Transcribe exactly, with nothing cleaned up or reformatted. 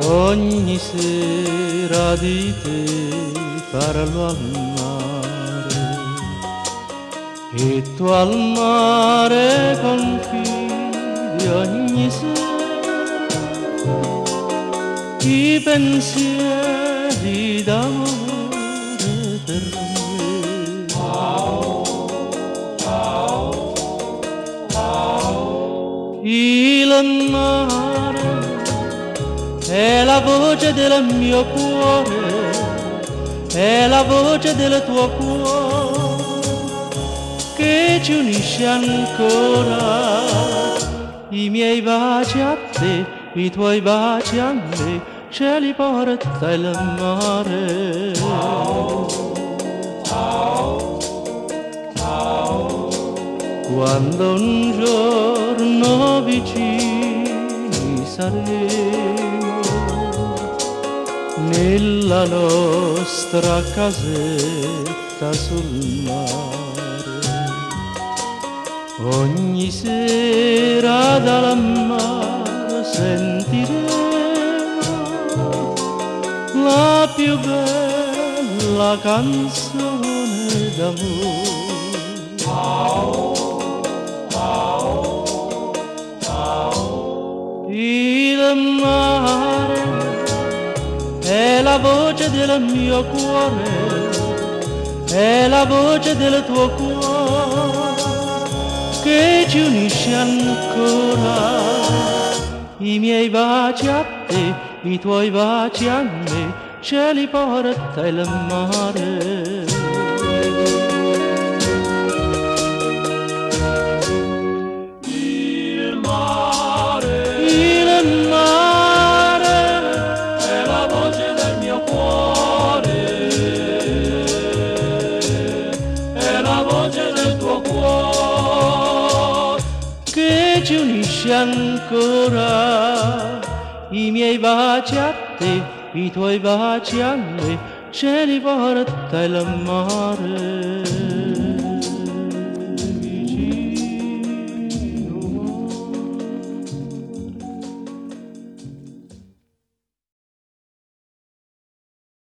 Ogni sera di te parlo al mare e tu al mare confidi ogni sera i pensieri d'amore per me. Il mare è la voce del mio cuore, è la voce del tuo cuore che ci unisce ancora. I miei baci a te, i tuoi baci a me, ce li porta il mare. Quando un giorno vicini saremo nella nostra casetta sul mare, ogni sera dal mare sentiremo la più bella canzone d'amore. Il mare è la voce del mio cuore, è la voce del tuo cuore che ci unisce ancora. I miei baci a te, i tuoi baci a me, ce li porta il mare. Che ci unisce ancora. I miei baci a te, i tuoi baci a me, ce li porta il mare.